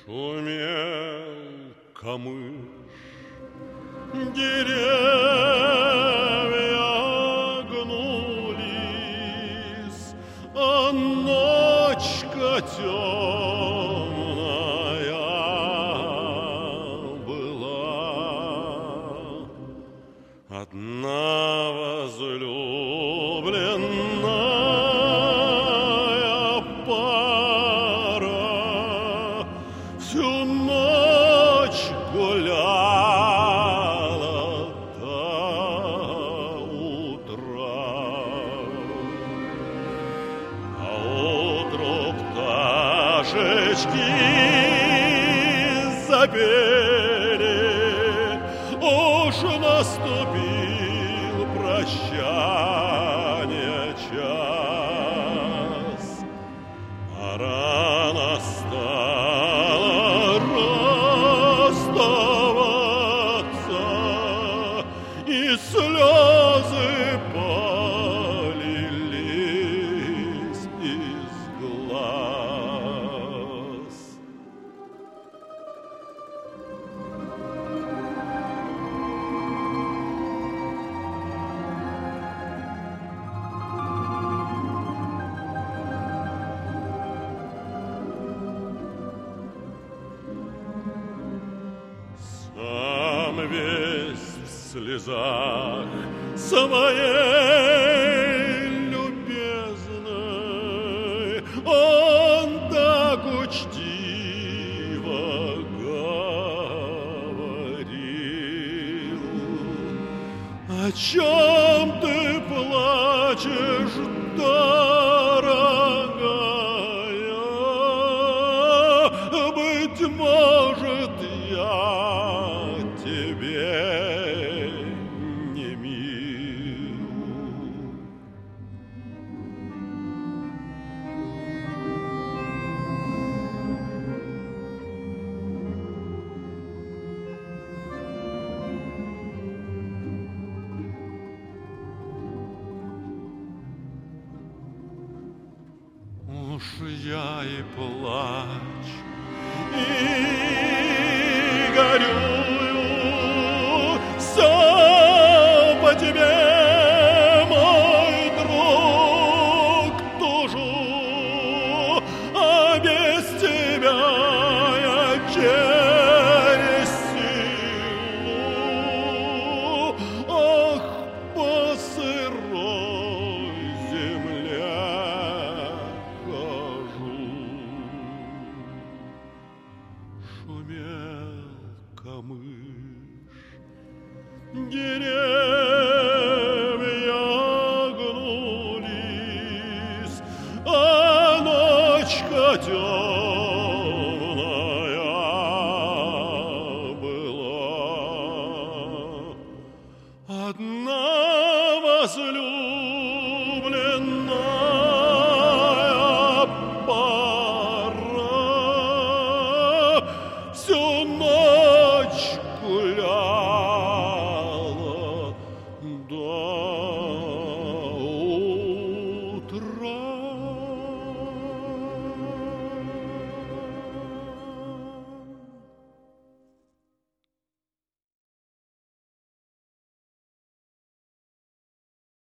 Шумел камыш, деревья гнулись, а ночка темная была. Одна возлюбленная пара всю ночь гуляла до утра, а утру пташечки запели, уж наступил прощание час, пора настала расставаться, и слезы полились из глаз. Сам весь в слезах своей любезной, он так учтиво говорил: о чем ты плачешь, дорогая? Быть может, я тебе не мил. Уж я и плачу, и горю,